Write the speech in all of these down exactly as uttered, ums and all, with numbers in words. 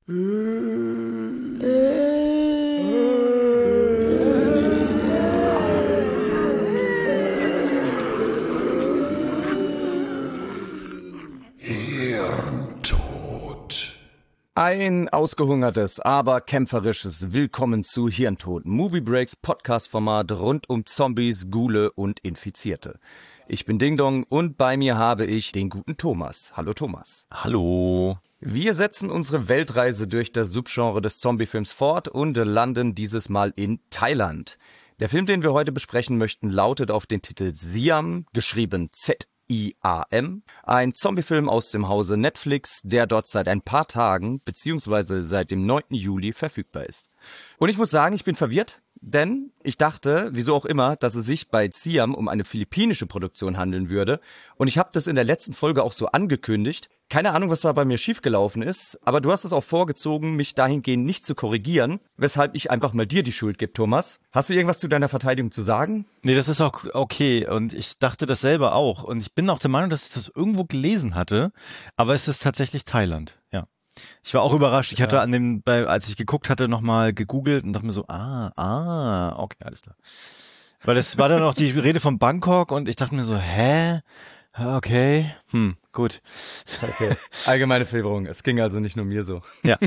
Hirntod. Ein ausgehungertes, aber kämpferisches Willkommen zu Hirntod, Movie Breaks Podcast-Format rund um Zombies, Ghule und Infizierte. Ich bin Ding Dong und bei mir habe ich den guten Thomas. Hallo Thomas. Hallo. Wir setzen unsere Weltreise durch das Subgenre des Zombiefilms fort und landen dieses Mal in Thailand. Der Film, den wir heute besprechen möchten, lautet auf den Titel Siam, geschrieben Z I A M, ein Zombiefilm aus dem Hause Netflix, der dort seit ein paar Tagen bzw. seit dem neunten Juli verfügbar ist. Und ich muss sagen, ich bin verwirrt, denn ich dachte, wieso auch immer, dass es sich bei Siam um eine philippinische Produktion handeln würde. Und ich habe das in der letzten Folge auch so angekündigt. Keine Ahnung, was da bei mir schiefgelaufen ist, aber du hast es auch vorgezogen, mich dahingehend nicht zu korrigieren, weshalb ich einfach mal dir die Schuld gebe, Thomas. Hast du irgendwas zu deiner Verteidigung zu sagen? Nee, das ist auch okay und ich dachte das selber auch und ich bin auch der Meinung, dass ich das irgendwo gelesen hatte, aber es ist tatsächlich Thailand, ja. Ich war auch überrascht, ich hatte ja. an dem, bei, als ich geguckt hatte, nochmal gegoogelt und dachte mir so, ah, ah, okay, alles klar. Weil es war dann auch die Rede von Bangkok und ich dachte mir so, hä? Okay, hm, gut. Okay. Allgemeine Filterung. Es ging also nicht nur mir so. Ja.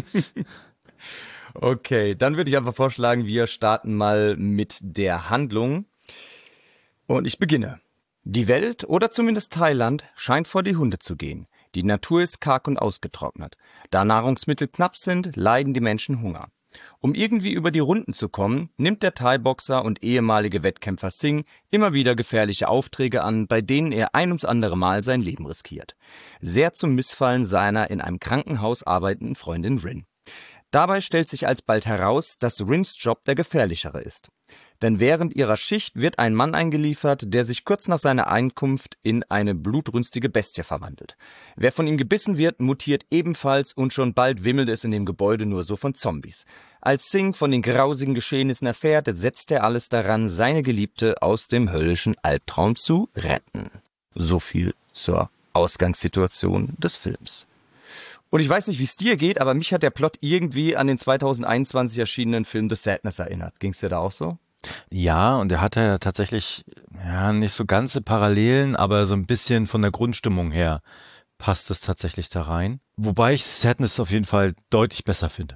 Okay, dann würde ich einfach vorschlagen, wir starten mal mit der Handlung. Und ich beginne. Die Welt, oder zumindest Thailand, scheint vor die Hunde zu gehen. Die Natur ist karg und ausgetrocknet. Da Nahrungsmittel knapp sind, leiden die Menschen Hunger. Um irgendwie über die Runden zu kommen, nimmt der Thai-Boxer und ehemalige Wettkämpfer Singh immer wieder gefährliche Aufträge an, bei denen er ein ums andere Mal sein Leben riskiert. Sehr zum Missfallen seiner in einem Krankenhaus arbeitenden Freundin Rin. Dabei stellt sich alsbald heraus, dass Rins Job der gefährlichere ist. Denn während ihrer Schicht wird ein Mann eingeliefert, der sich kurz nach seiner Einkunft in eine blutrünstige Bestie verwandelt. Wer von ihm gebissen wird, mutiert ebenfalls und schon bald wimmelt es in dem Gebäude nur so von Zombies. Als Singh von den grausigen Geschehnissen erfährt, setzt er alles daran, seine Geliebte aus dem höllischen Albtraum zu retten. So viel zur Ausgangssituation des Films. Und ich weiß nicht, wie es dir geht, aber mich hat der Plot irgendwie an den zweitausendeinundzwanzig erschienenen Film The Sadness erinnert. Ging es dir da auch so? Ja, und er hatte ja tatsächlich, ja, nicht so ganze Parallelen, aber so ein bisschen von der Grundstimmung her passt es tatsächlich da rein. Wobei ich Sadness auf jeden Fall deutlich besser finde.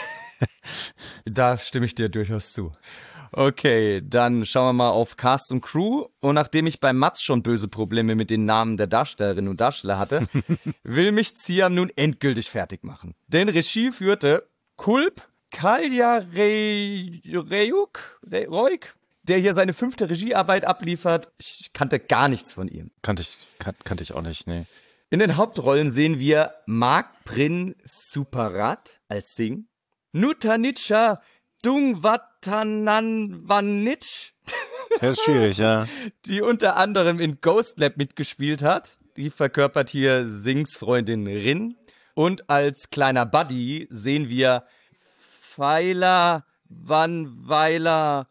Da stimme ich dir durchaus zu. Okay, dann schauen wir mal auf Cast und Crew. Und nachdem ich bei Mats schon böse Probleme mit den Namen der Darstellerinnen und Darsteller hatte, will mich Siam nun endgültig fertig machen. Denn Regie führte Kulp Kaljareyuk, Reuk, der hier seine fünfte Regiearbeit abliefert. Ich kannte gar nichts von ihm. Kannte ich, kan- kannte ich auch nicht, nee. In den Hauptrollen sehen wir Mark Prin Suparat als Singh, Nutanicha Dungwatananwanich, Das ist schwierig, ja. die unter anderem in Ghost Lab mitgespielt hat. Die verkörpert hier Singhs Freundin Rin. Und als kleiner Buddy sehen wir Pfeiler Vanweiler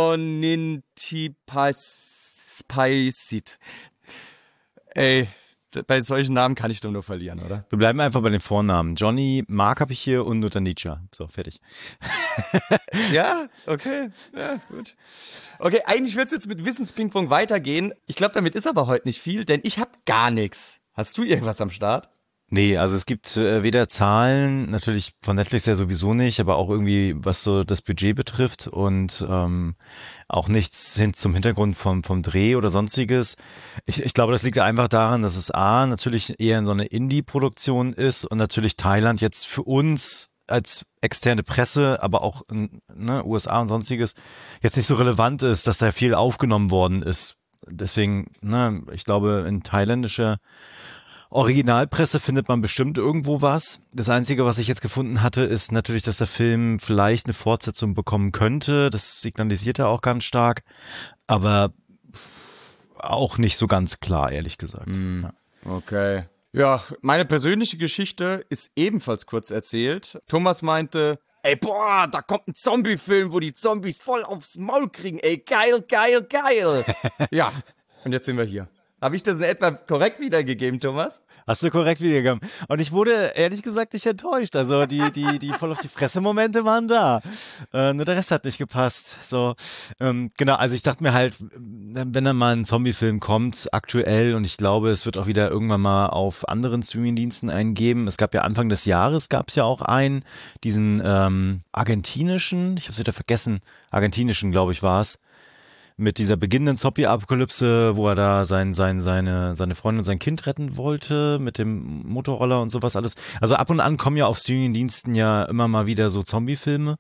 Bonintipaisit. Ey, bei solchen Namen kann ich doch nur verlieren, oder? Wir bleiben einfach bei den Vornamen. Johnny, Mark habe ich hier und Nutanicha. So, fertig. Ja, okay, ja, gut. Okay, eigentlich wird es jetzt mit Wissenspingpong weitergehen. Ich glaube, damit ist aber heute nicht viel, denn ich habe gar nichts. Hast du irgendwas am Start? Nee, also es gibt äh, weder Zahlen, natürlich von Netflix ja sowieso nicht, aber auch irgendwie, was so das Budget betrifft und ähm, auch nichts hin zum Hintergrund vom vom Dreh oder sonstiges. Ich, ich glaube, das liegt einfach daran, dass es A, natürlich eher so eine Indie-Produktion ist und natürlich Thailand jetzt für uns als externe Presse, aber auch in, ne, U S A und sonstiges, jetzt nicht so relevant ist, dass da viel aufgenommen worden ist. Deswegen, ne, ich glaube, in thailändischer Originalpresse findet man bestimmt irgendwo was. Das Einzige, was ich jetzt gefunden hatte, ist natürlich, dass der Film vielleicht eine Fortsetzung bekommen könnte. Das signalisiert er auch ganz stark. Aber auch nicht so ganz klar, ehrlich gesagt. Mm, ja. Okay. Ja, meine persönliche Geschichte ist ebenfalls kurz erzählt. Thomas meinte, ey, boah, da kommt ein Zombie-Film, wo die Zombies voll aufs Maul kriegen. Ey, geil, geil, geil. Ja, und jetzt sind wir hier. Habe ich das in etwa korrekt wiedergegeben, Thomas? Hast du korrekt wiedergegeben. Und ich wurde, ehrlich gesagt, nicht enttäuscht. Also die, die, die voll auf die Fresse-Momente waren da. Äh, nur der Rest hat nicht gepasst. So, ähm, genau, also ich dachte mir halt, wenn dann mal ein Zombie-Film kommt, aktuell, und ich glaube, es wird auch wieder irgendwann mal auf anderen Streaming-Diensten eingeben. Es gab ja Anfang des Jahres, gab es ja auch einen, diesen ähm, argentinischen, ich habe es wieder vergessen, argentinischen, glaube ich, war es, mit dieser beginnenden Zombie-Apokalypse, wo er da sein, sein, seine, seine Freundin und sein Kind retten wollte, mit dem Motorroller und sowas alles. Also ab und an kommen ja auf Streaming-Diensten ja immer mal wieder so Zombie-Filme.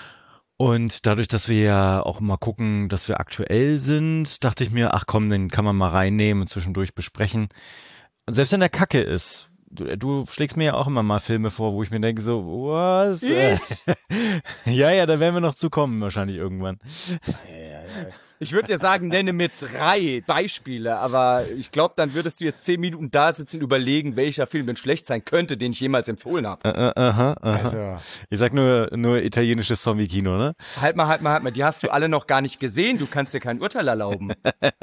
Und dadurch, dass wir ja auch mal gucken, dass wir aktuell sind, dachte ich mir, ach komm, den kann man mal reinnehmen und zwischendurch besprechen. Und selbst wenn der Kacke ist, du, du schlägst mir ja auch immer mal Filme vor, wo ich mir denke so, was? Ich? ja, ja, da werden wir noch zu kommen wahrscheinlich irgendwann. Ja, ja, ja. Ich würde ja sagen, nenne mir drei Beispiele, aber ich glaube, dann würdest du jetzt zehn Minuten da sitzen und überlegen, welcher Film denn schlecht sein könnte, den ich jemals empfohlen habe. Äh, äh, aha, aha. Also. Ich sag nur, nur italienisches Zombie-Kino, ne? Halt mal, halt mal, halt mal, die hast du alle noch gar nicht gesehen, du kannst dir kein Urteil erlauben.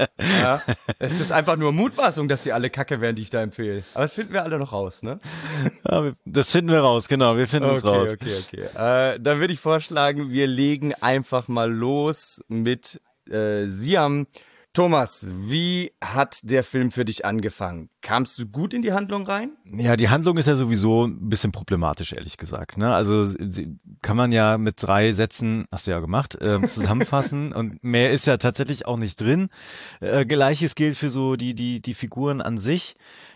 Ja, es ist einfach nur Mutmaßung, dass die alle kacke wären, die ich da empfehle. Aber das finden wir alle noch raus, ne? Ja, das finden wir raus, genau, wir finden es okay, raus. Okay, okay, okay. Äh, dann würde ich vorschlagen, wir legen einfach mal los mit Äh, Siam. Thomas, wie hat der Film für dich angefangen? Kamst du gut in die Handlung rein? Ja, die Handlung ist ja sowieso ein bisschen problematisch, ehrlich gesagt. Ne? Also sie, kann man ja mit drei Sätzen, hast du ja gemacht, äh, zusammenfassen und mehr ist ja tatsächlich auch nicht drin. Äh, Gleiches gilt für so die, die, die Figuren an sich.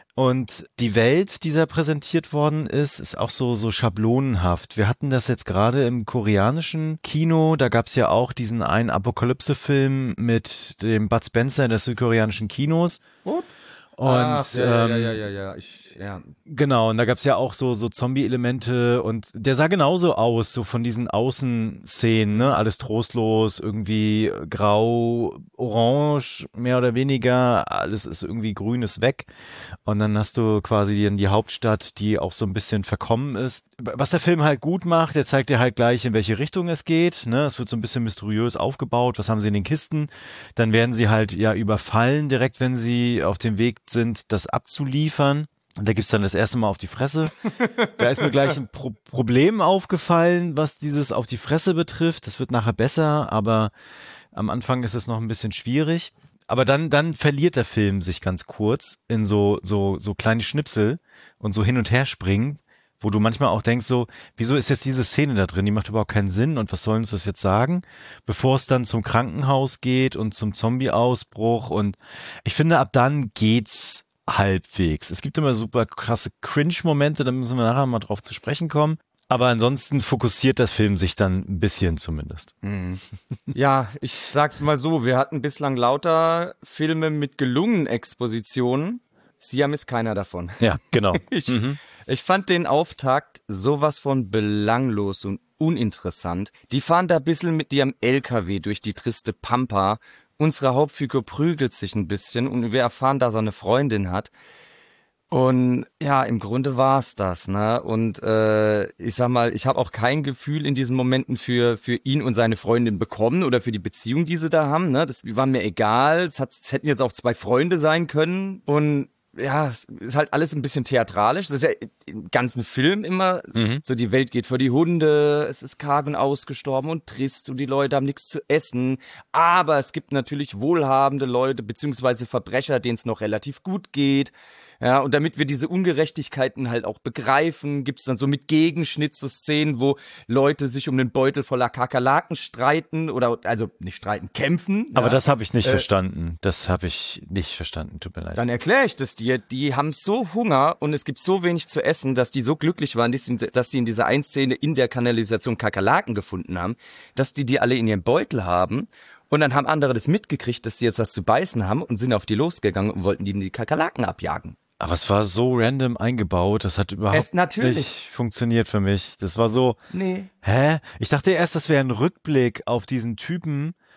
Und die Welt, die da präsentiert worden ist, ist auch so so schablonenhaft. Wir hatten das jetzt gerade im koreanischen Kino, da gab's ja auch diesen einen Apokalypse-Film mit dem Bud Spencer des südkoreanischen Kinos. What? Und Ach, ja, ähm, ja, ja, ja, ja, ich, ja. Genau, und da gab's ja auch so so Zombie-Elemente und der sah genauso aus, so von diesen Außenszenen, ne, alles trostlos, irgendwie grau, orange, mehr oder weniger, alles ist irgendwie grünes weg und dann hast du quasi die, die Hauptstadt, die auch so ein bisschen verkommen ist. Was der Film halt gut macht, der zeigt dir halt gleich, in welche Richtung es geht, ne, es wird so ein bisschen mysteriös aufgebaut, was haben sie in den Kisten, dann werden sie halt ja überfallen direkt, wenn sie auf dem Weg sind, das abzuliefern. Und da gibt's dann das erste Mal auf die Fresse. Da ist mir gleich ein Pro- Problem aufgefallen, was dieses auf die Fresse betrifft. Das wird nachher besser, aber am Anfang ist es noch ein bisschen schwierig. Aber dann, dann verliert der Film sich ganz kurz in so, so, so kleine Schnipsel und so hin und her springen, wo du manchmal auch denkst so, wieso ist jetzt diese Szene da drin? Die macht überhaupt keinen Sinn und was soll uns das jetzt sagen? Bevor es dann zum Krankenhaus geht und zum Zombie-Ausbruch und ich finde, ab dann geht's halbwegs. Es gibt immer super krasse Cringe-Momente, da müssen wir nachher mal drauf zu sprechen kommen. Aber ansonsten fokussiert der Film sich dann ein bisschen zumindest. Mhm. Ja, ich sag's mal so, wir hatten bislang lauter Filme mit gelungenen Expositionen. Siam ist keiner davon. Ja, genau. Ich, mhm. ich fand den Auftakt sowas von belanglos und uninteressant. Die fahren da ein bisschen mit dir am L K W durch die triste Pampa. Unsere Hauptfigur prügelt sich ein bisschen und wir erfahren, dass er eine Freundin hat. Und ja, im Grunde war's das, ne? Und äh, ich sag mal, ich habe auch kein Gefühl in diesen Momenten für für ihn und seine Freundin bekommen oder für die Beziehung, die sie da haben, ne? Das war mir egal. Es, hat, es hätten jetzt auch zwei Freunde sein können und ja, es ist halt alles ein bisschen theatralisch. Das ist ja im ganzen Film immer Mhm. so, die Welt geht vor die Hunde, es ist karg und ausgestorben und trist und die Leute haben nichts zu essen. Aber es gibt natürlich wohlhabende Leute beziehungsweise Verbrecher, denen es noch relativ gut geht. Ja, und damit wir diese Ungerechtigkeiten halt auch begreifen, gibt's dann so mit Gegenschnitt so Szenen, wo Leute sich um den Beutel voller Kakerlaken streiten oder, also nicht streiten, kämpfen. Aber ja. das habe ich nicht Äh, verstanden. Das habe ich nicht verstanden. Tut mir leid. Dann erkläre ich das dir. Die haben so Hunger und es gibt so wenig zu essen, dass die so glücklich waren, dass sie, dass sie in dieser einen Szene in der Kanalisation Kakerlaken gefunden haben, dass die die alle in ihrem Beutel haben. Und dann haben andere das mitgekriegt, dass die jetzt was zu beißen haben und sind auf die losgegangen und wollten die die Kakerlaken abjagen. Aber es war so random eingebaut, das hat überhaupt Es natürlich. nicht funktioniert für mich. Das war so, Nee. hä? Ich dachte erst, das wäre ein Rückblick auf diesen Typen,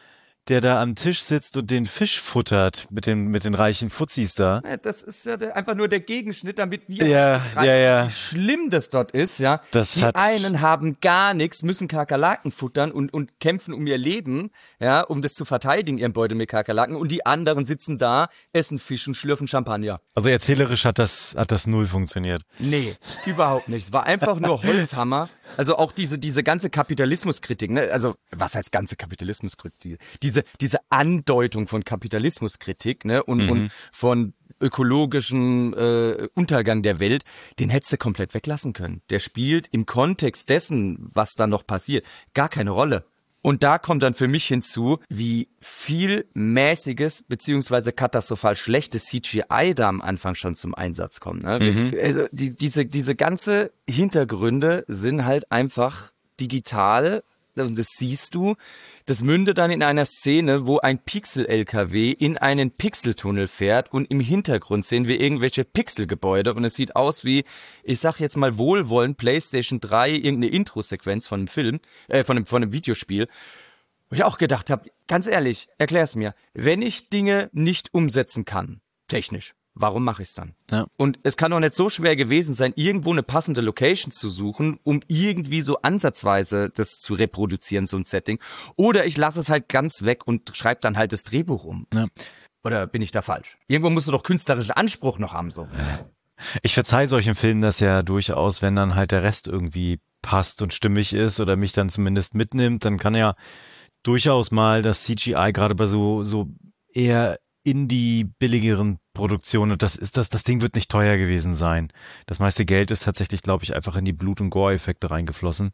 der da am Tisch sitzt und den Fisch futtert mit den, mit den reichen Fuzis da. Ja, das ist ja der, einfach nur der Gegenschnitt, damit wir ja, ja, ja. wie schlimm das dort ist, ja. Das die hat einen haben gar nichts, müssen Kakerlaken futtern und, und kämpfen um ihr Leben, ja, um das zu verteidigen, ihren Beutel mit Kakerlaken. Und die anderen sitzen da, essen Fisch und schlürfen Champagner. Also erzählerisch hat das, hat das null funktioniert. Nee, überhaupt nicht. Es war einfach nur Holzhammer. Also auch diese, diese ganze Kapitalismuskritik, ne? Also, was heißt ganze Kapitalismuskritik? Diese, diese Andeutung von Kapitalismuskritik, ne? Und, mhm. und von ökologischem äh, Untergang der Welt, den hättest du komplett weglassen können. Der spielt im Kontext dessen, was da noch passiert, gar keine Rolle. Und da kommt dann für mich hinzu, wie viel mäßiges beziehungsweise katastrophal schlechtes C G I da am Anfang schon zum Einsatz kommt. Ne? Mhm. Also die, diese, diese ganze Hintergründe sind halt einfach digital, und das siehst du. Das mündet dann in einer Szene, wo ein Pixel-L K W in einen Pixeltunnel fährt und im Hintergrund sehen wir irgendwelche Pixelgebäude und es sieht aus wie, ich sag jetzt mal wohlwollend, PlayStation drei, irgendeine Intro-Sequenz von einem Film, äh, von einem, von einem Videospiel. Wo ich auch gedacht habe, ganz ehrlich, erklär's mir, wenn ich Dinge nicht umsetzen kann, technisch, warum mache ich es dann? Ja. Und es kann doch nicht so schwer gewesen sein, irgendwo eine passende Location zu suchen, um irgendwie so ansatzweise das zu reproduzieren, so ein Setting. Oder ich lasse es halt ganz weg und schreibe dann halt das Drehbuch um. Ja. Oder bin ich da falsch? Irgendwo musst du doch künstlerischen Anspruch noch haben, so. Ich verzeihe solchen Filmen das ja durchaus, wenn dann halt der Rest irgendwie passt und stimmig ist oder mich dann zumindest mitnimmt, dann kann ja durchaus mal das C G I gerade bei so, so eher Indie billigeren Produktionen, das ist das, das Ding wird nicht teuer gewesen sein. Das meiste Geld ist tatsächlich, glaube ich, einfach in die Blut- und Gore-Effekte reingeflossen.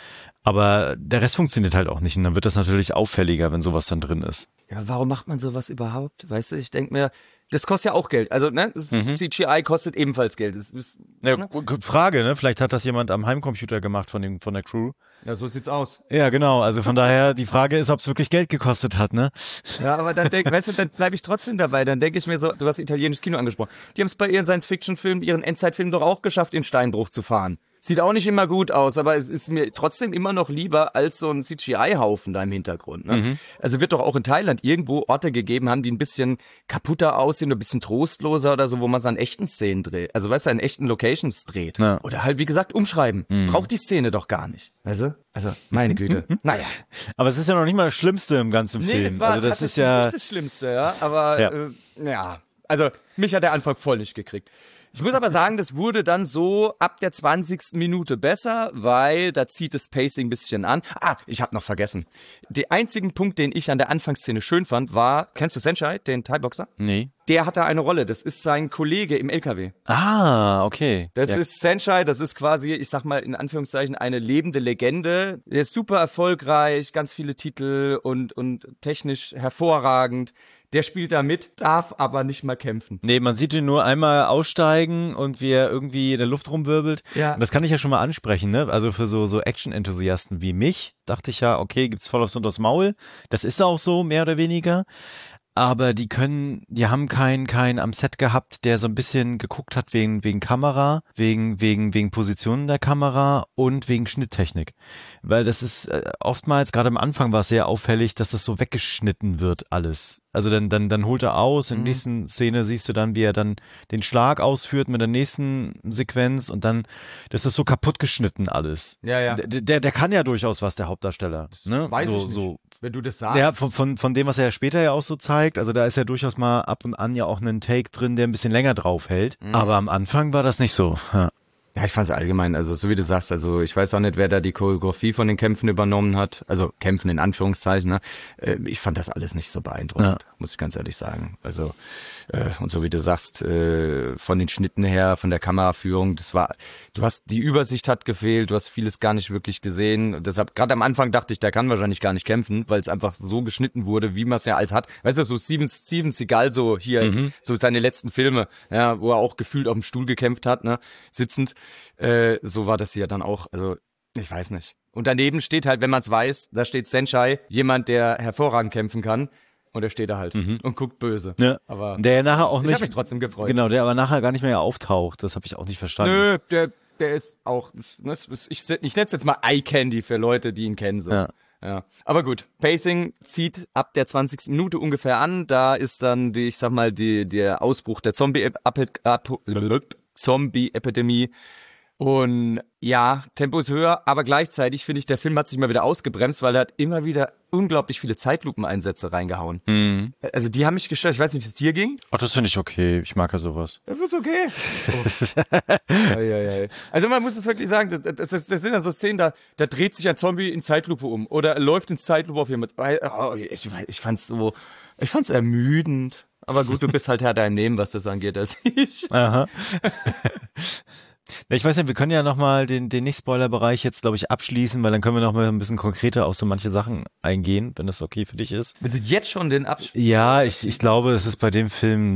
Aber der Rest funktioniert halt auch nicht und dann wird das natürlich auffälliger, wenn sowas dann drin ist. Ja, warum macht man sowas überhaupt? Weißt du, ich denke mir, das kostet ja auch Geld. Also, ne, das mhm. C G I kostet ebenfalls Geld. Das ist, ja, ne? Frage, ne? Vielleicht hat das jemand am Heimcomputer gemacht von dem, von der Crew. Ja, so sieht's aus. Ja, genau. Also von daher, die Frage ist, ob es wirklich Geld gekostet hat, ne? Ja, aber dann denk, weißt du, dann bleibe ich trotzdem dabei. Dann denke ich mir so, du hast italienisches Kino angesprochen. Die haben es bei ihren Science-Fiction-Filmen, ihren Endzeitfilmen doch auch geschafft, in Steinbruch zu fahren. Sieht auch nicht immer gut aus, aber es ist mir trotzdem immer noch lieber als so ein C G I-Haufen da im Hintergrund. Ne? Mhm. Also wird doch auch in Thailand irgendwo Orte gegeben haben, die ein bisschen kaputter aussehen, ein bisschen trostloser oder so, wo man es an echten Szenen dreht. Also weißt du, an echten Locations dreht. Ja. Oder halt, wie gesagt, umschreiben. Mhm. Braucht die Szene doch gar nicht. Weißt du? Also, meine Güte. Naja. Aber es ist ja noch nicht mal das Schlimmste im ganzen nee, Film. Es war, also das ist ja nicht das Schlimmste, ja. Aber ja. Äh, ja, also mich hat der Anfang voll nicht gekriegt. Ich muss aber sagen, das wurde dann so ab der zwanzigsten Minute besser, weil da zieht das Pacing ein bisschen an. Ah, ich habe noch vergessen. Der einzigen Punkt, den ich an der Anfangsszene schön fand, war, kennst du Senshai, den Thai-Boxer? Nee. Der hat da eine Rolle. Das ist sein Kollege im L K W. Ah, okay. Das ja. ist Senshai, das ist quasi, ich sag mal in Anführungszeichen, eine lebende Legende. Der ist super erfolgreich, ganz viele Titel und, und technisch hervorragend. Der spielt da mit, darf aber nicht mal kämpfen. Nee, man sieht ihn nur einmal aussteigen und wie er irgendwie in der Luft rumwirbelt. Ja. Und das kann ich ja schon mal ansprechen, ne? Also für so, so Action-Enthusiasten wie mich dachte ich ja, okay, gibt's voll aufs unters Maul. Das ist auch so, mehr oder weniger. Aber die können, die haben keinen, keinen am Set gehabt, der so ein bisschen geguckt hat wegen, wegen Kamera, wegen, wegen, wegen Positionen der Kamera und wegen Schnitttechnik. Weil das ist äh, oftmals, gerade am Anfang war es sehr auffällig, dass das so weggeschnitten wird alles. Also dann, dann, dann holt er aus, in der Mhm. nächsten Szene siehst du dann, wie er dann den Schlag ausführt mit der nächsten Sequenz und dann, das ist so kaputt geschnitten alles. Ja, ja. Der, der, der kann ja durchaus was, der Hauptdarsteller. Ne? Weiß so, ich nicht. so. Wenn du das sagst. Ja, von, von, von dem, was er ja später ja auch so zeigt, also da ist ja durchaus mal ab und an ja auch ein Take drin, der ein bisschen länger drauf hält. Mhm. Aber am Anfang war das nicht so. Ja. Ja, ich fand es allgemein, also so wie du sagst, also ich weiß auch nicht, wer da die Choreografie von den Kämpfen übernommen hat, also Kämpfen in Anführungszeichen, ne? Äh, Ich fand das alles nicht so beeindruckend, ja. muss ich ganz ehrlich sagen. Also äh, und so wie du sagst, äh, von den Schnitten her, von der Kameraführung, das war, du hast, die Übersicht hat gefehlt, du hast vieles gar nicht wirklich gesehen. Und deshalb, gerade am Anfang dachte ich, der kann wahrscheinlich gar nicht kämpfen, weil es einfach so geschnitten wurde, wie man es ja als hat. Weißt du, so Steven, Steven Seagal, so hier, Mhm. so seine letzten Filme, ja, wo er auch gefühlt auf dem Stuhl gekämpft hat, ne, sitzend. Äh, so war das hier dann auch, also ich weiß nicht. Und daneben steht halt, wenn man es weiß, da steht Senshai, jemand, der hervorragend kämpfen kann. Und er steht da halt Mhm. und guckt böse. Ja. Aber Der ja nachher auch ich nicht. habe mich trotzdem gefreut. Genau, der aber nachher gar nicht mehr auftaucht. Das habe ich auch nicht verstanden. Nö, der, der ist auch, ich, ich nenne es jetzt mal Eye Candy für Leute, die ihn kennen. So. Ja. Ja. Aber gut, Pacing zieht ab der zwanzigsten Minute ungefähr an. Da ist dann, die, ich sag mal, die, der Ausbruch der Zombie-Epidemie. Und ja, Tempo ist höher, aber gleichzeitig finde ich, der Film hat sich mal wieder ausgebremst, weil er hat immer wieder unglaublich viele Zeitlupeneinsätze reingehauen. Mhm. Also die haben mich gestört. Ich weiß nicht, wie es dir ging. Ach, das finde ich okay. Ich mag ja sowas. Das ist okay. Oh. ei, ei, ei. Also man muss es wirklich sagen, das, das, das sind dann so Szenen, da, da dreht sich ein Zombie in Zeitlupe um oder läuft in Zeitlupe auf jemand. Oh, ich, ich fand's so, ich fand's ermüdend. Aber gut, du bist halt Herr deinem Leben, was das angeht, als ich. Aha. Ich weiß nicht, wir können ja nochmal den, den Nicht-Spoiler-Bereich jetzt, glaube ich, abschließen, weil dann können wir nochmal ein bisschen konkreter auf so manche Sachen eingehen, wenn das okay für dich ist. Willst du jetzt schon den Abschluss? Ja, ich, ich glaube, es ist bei dem Film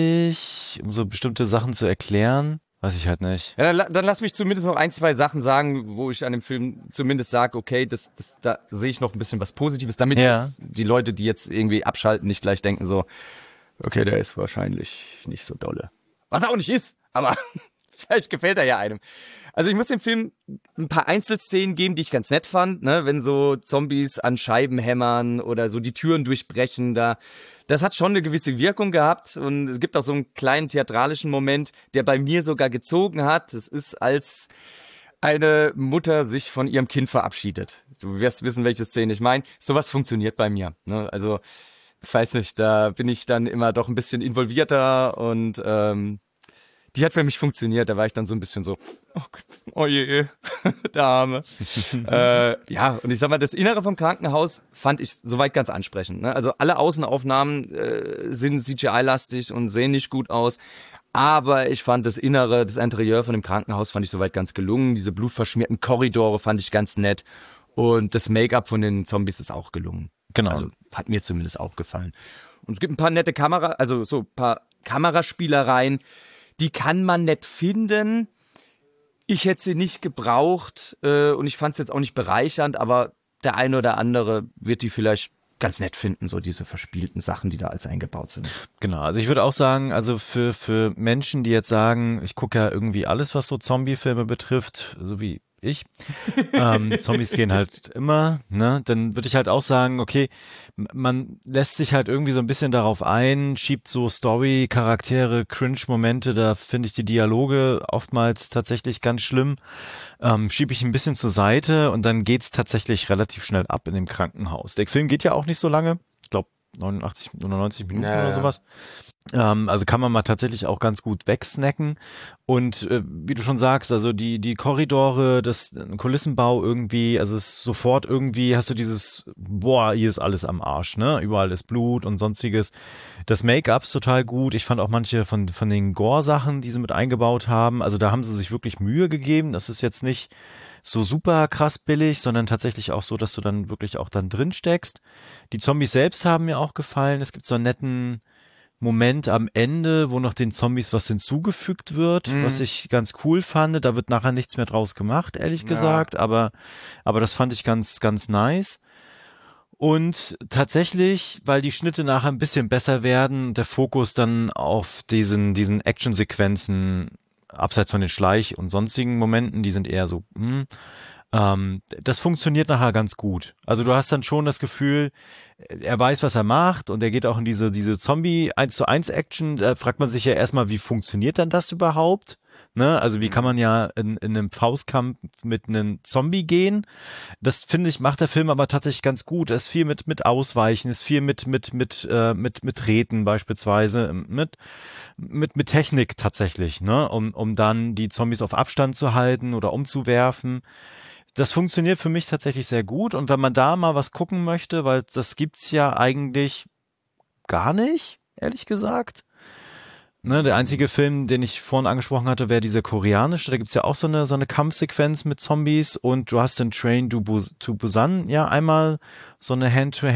nötig, um so bestimmte Sachen zu erklären. Weiß ich halt nicht. Ja, dann, dann lass mich zumindest noch ein, zwei Sachen sagen, wo ich an dem Film zumindest sage, okay, das, das, da sehe ich noch ein bisschen was Positives, damit ja. jetzt die Leute, die jetzt irgendwie abschalten, nicht gleich denken so, okay, der ist wahrscheinlich nicht so dolle. Was er auch nicht ist, aber vielleicht gefällt er ja einem. Also ich muss dem Film ein paar Einzelszenen geben, die ich ganz nett fand, ne, wenn so Zombies an Scheiben hämmern oder so die Türen durchbrechen, da, das hat schon eine gewisse Wirkung gehabt und es gibt auch so einen kleinen theatralischen Moment, der bei mir sogar gezogen hat. Es ist, als eine Mutter sich von ihrem Kind verabschiedet. Du wirst wissen, welche Szene ich meine. Sowas funktioniert bei mir, ne, also ich weiß nicht, da bin ich dann immer doch ein bisschen involvierter und ähm, die hat für mich funktioniert, da war ich dann so ein bisschen so, oh, oh je, der Arme. äh, ja, und ich sag mal, das Innere vom Krankenhaus fand ich soweit ganz ansprechend. Ne? Also alle Außenaufnahmen äh, sind C G I-lastig und sehen nicht gut aus, aber ich fand das Innere, das Interieur von dem Krankenhaus fand ich soweit ganz gelungen. Diese blutverschmierten Korridore fand ich ganz nett und das Make-up von den Zombies ist auch gelungen. Genau. Also hat mir zumindest auch gefallen. Und es gibt ein paar nette Kamera, also so ein paar Kameraspielereien, die kann man nett finden. Ich hätte sie nicht gebraucht äh, und ich fand es jetzt auch nicht bereichernd, aber der eine oder andere wird die vielleicht ganz nett finden, so diese verspielten Sachen, die da als eingebaut sind. Genau, also ich würde auch sagen, also für für Menschen, die jetzt sagen, ich gucke ja irgendwie alles, was so Zombie-Filme betrifft, so wie ich, ähm, Zombies gehen halt immer, ne, dann würde ich halt auch sagen, okay, man lässt sich halt irgendwie so ein bisschen darauf ein, schiebt so Story, Charaktere, Cringe-Momente, da finde ich die Dialoge oftmals tatsächlich ganz schlimm, ähm, schiebe ich ein bisschen zur Seite und dann geht's tatsächlich relativ schnell ab in dem Krankenhaus. Der Film geht ja auch nicht so lange, ich glaube neunundachtzig, neunundneunzig Minuten ja, oder sowas. Ähm, also kann man mal tatsächlich auch ganz gut wegsnacken. Und äh, wie du schon sagst, also die die Korridore, das Kulissenbau irgendwie, also es ist sofort irgendwie hast du dieses, boah, hier ist alles am Arsch, ne? Überall ist Blut und sonstiges. Das Make-up ist total gut. Ich fand auch manche von von den Gore-Sachen, die sie mit eingebaut haben, also da haben sie sich wirklich Mühe gegeben. Das ist jetzt nicht so super krass billig, sondern tatsächlich auch so, dass du dann wirklich auch dann drin steckst. Die Zombies selbst haben mir auch gefallen. Es gibt so einen netten Moment am Ende, wo noch den Zombies was hinzugefügt wird, mhm. was ich ganz cool fand. Da wird nachher nichts mehr draus gemacht, ehrlich ja. gesagt, aber, aber das fand ich ganz, ganz nice. Und tatsächlich, weil die Schnitte nachher ein bisschen besser werden, der Fokus dann auf diesen, diesen Action-Sequenzen abseits von den Schleich- und sonstigen Momenten, die sind eher so, hm, ähm, das funktioniert nachher ganz gut. Also du hast dann schon das Gefühl, er weiß, was er macht und er geht auch in diese diese Zombie eins zu eins Action. Da fragt man sich ja erstmal, wie funktioniert dann das überhaupt? Ne? Also wie kann man ja in, in einem Faustkampf mit einem Zombie gehen? Das finde ich macht der Film aber tatsächlich ganz gut. Es ist viel mit mit Ausweichen, ist viel mit mit mit äh, mit mit Treten beispielsweise, mit mit mit Technik tatsächlich, ne, um um dann die Zombies auf Abstand zu halten oder umzuwerfen. Das funktioniert für mich tatsächlich sehr gut und wenn man da mal was gucken möchte, weil das gibt's ja eigentlich gar nicht, ehrlich gesagt. Ne, der einzige Film, den ich vorhin angesprochen hatte, wäre dieser koreanische. Da gibt's ja auch so eine so eine Kampfsequenz mit Zombies und du hast den Train to Busan ja einmal so eine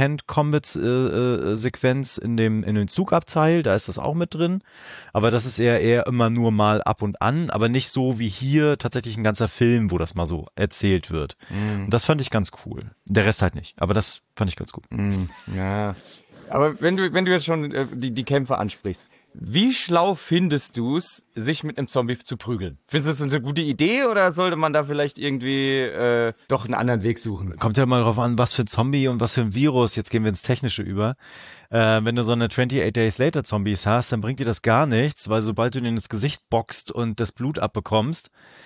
Hand-to-Hand-Combat-Sequenz in dem in dem Zugabteil. Da ist das auch mit drin. Aber das ist eher eher immer nur mal ab und an, aber nicht so wie hier tatsächlich ein ganzer Film, wo das mal so erzählt wird. Mm. Und das fand ich ganz cool. Der Rest halt nicht, aber das fand ich ganz gut. Mm, ja. Aber wenn du, wenn du jetzt schon äh, die, die Kämpfe ansprichst, wie schlau findest du es, sich mit einem Zombie zu prügeln? Findest du das eine gute Idee oder sollte man da vielleicht irgendwie äh, doch einen anderen Weg suchen? Kommt ja mal drauf an, was für ein Zombie und was für ein Virus. Jetzt gehen wir ins Technische über. Äh, wenn du so eine achtundachtzig Days Later Zombies hast, dann bringt dir das gar nichts, weil sobald du denen ins Gesicht boxt und das Blut abbekommst,